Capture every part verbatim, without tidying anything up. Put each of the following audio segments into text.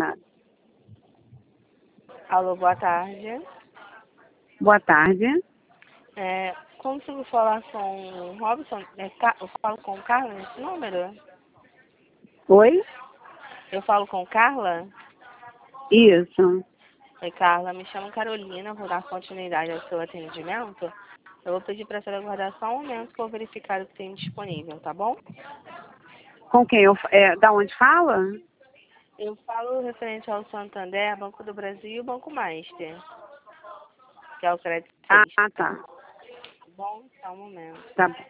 nada. Alô, boa tarde. Boa tarde. É, consigo falar com o Robson? É, Ca- eu falo com Carla nesse número? Oi? Eu falo com Carla? Isso. Oi, Carla. Me chamo Carolina. Vou dar continuidade ao seu atendimento. Eu vou pedir para a senhora aguardar só um momento que eu vou verificar o que tem disponível, tá bom? Com quem? Eu, é, da onde fala? Eu falo referente ao Santander, Banco do Brasil e o Banco Master, que é o Crédito Ah, seis. tá. Tá bom? Só um momento. Tá bom.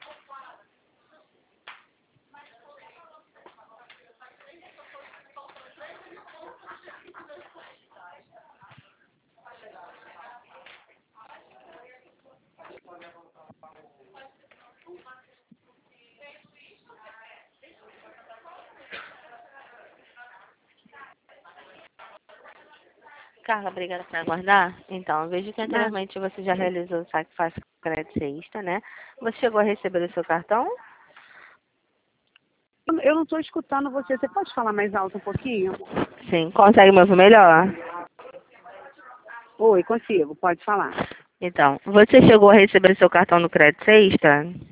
Carla, obrigada por aguardar. Então, eu vejo que Ah, anteriormente você já realizou o saque fácil com crédito sexta, né? Você chegou a receber o seu cartão? eu eu não estou escutando você. Você pode falar mais alto um pouquinho? Sim. Consegue me ouvir melhor? Oi, consigo. Pode falar. Então, você chegou a receber o seu cartão no crédito sexta?